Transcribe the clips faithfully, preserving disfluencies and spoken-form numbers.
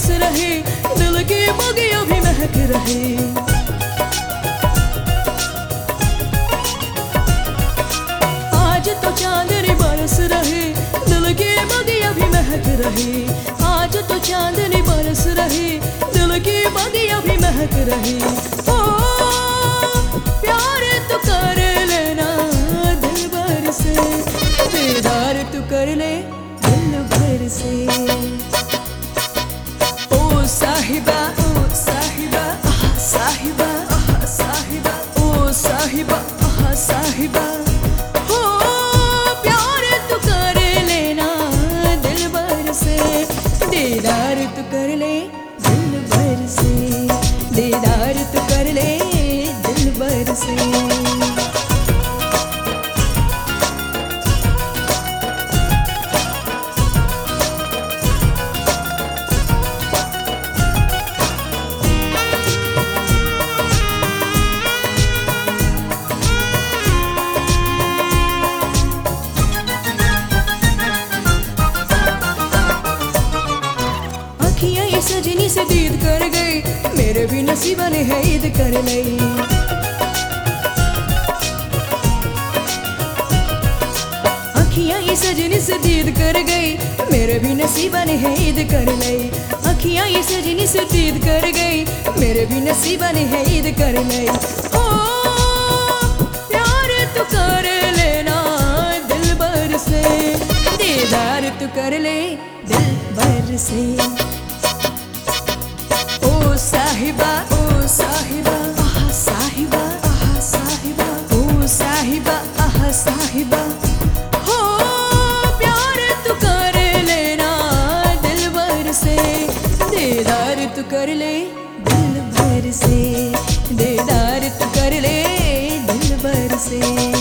बरस रहे, दिल की बगिया भी महक रहे। आज तो चांदनी बरस रहे, दिल की बगिया भी महक रहे। आज तो चांदनी बरस रहे, दिल की बगिया भी महक रहे। ओ प्यार तू कर लेना दिल भर से, दीदार तू कर ले दिल भर से। ओ साहिबा ओ साहिबा आहा साहिबा आहा साहिबा, ओ साहिबा आहा साहिबा। हो प्यार तू कर लेना दिल भर से, दीदार तू कर ले दिल भर से, दीदार तू कर ले दिल भर से। अखियाँ ये सजनी से दीद कर गई, मेरे भी नसीबा ने है ईद कर लई। अखियाँ ये सजनी से दीद कर गई, मेरे भी नसीबा ने है ईद कर लई। अखियाँ ये सजनी से दीद कर गई, मेरे भी नसीबा ने है ईद कर लई। ओ प्यार तू कर लेना दिल भर से, दीदार तू कर ले दिल भर से। ओ साहिबा ओ साहिबा आहा साहिबा आहा साहिबा, ओ साहिबा आहा साहिबा। हो प्यार तू कर लेना दिल भर से, दीदार तू कर ले दिल भर से, दीदार तू कर ले दिल भर से।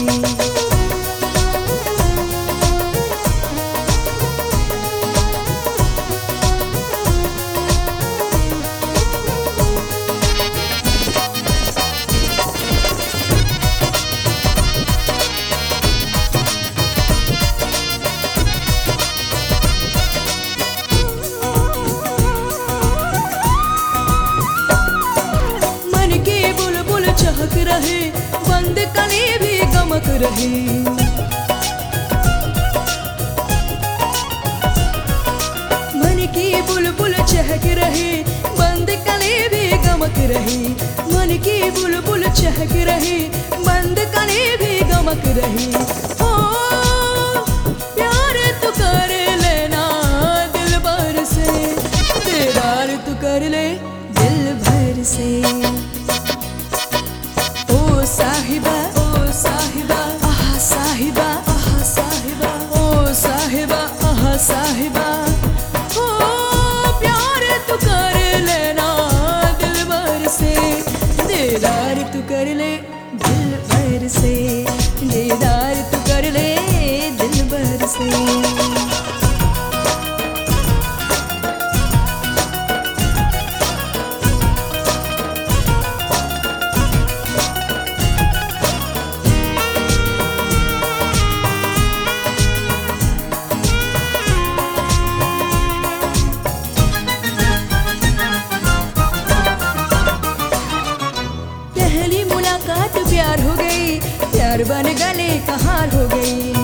चहक रहे, बंद कली भी गमक रहे। मन की बुलबुल चहक रहे, बंद कली भी गमक रहे। मन की बुलबुल चहक रहे, बंद कली भी गमक रहे। ओ प्यार तू कर लेना दिल भर से, दीदार तू कर ले दिल भर से। ओ साहिबा ओ साहिबा आहा साहिबा आहा साहिबा, ओ साहिबा आहा साहिबा। ओ प्यार तू कर लेना दिल भर से, दीदार तू कर ले दिल भर से, दीदार तू कर ले दिल भर से। पहली मुलाकात प्यार हो गई, प्यार बन गले का हार हो गई।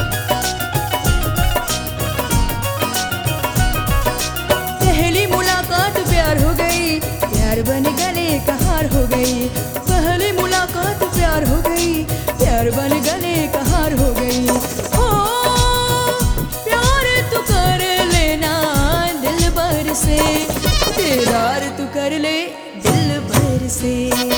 पहली मुलाकात प्यार हो गई, प्यार बन गले का हार हो गई। पहली मुलाकात प्यार हो गई, प्यार बन गले का हार हो गई। ओ प्यार तू कर लेना दिल भर से, दीदार तू कर ले दिल भर से।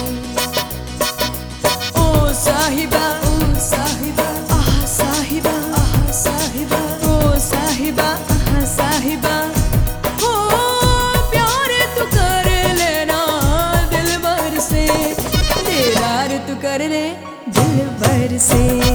ओ साहिबा ओ साहिबा आहा साहिबा आहा साहिबा, ओ साहिबा आहा साहिबा। हो प्यार तू कर लेना दिल भर से, दीदार तू कर ले दिल भर से।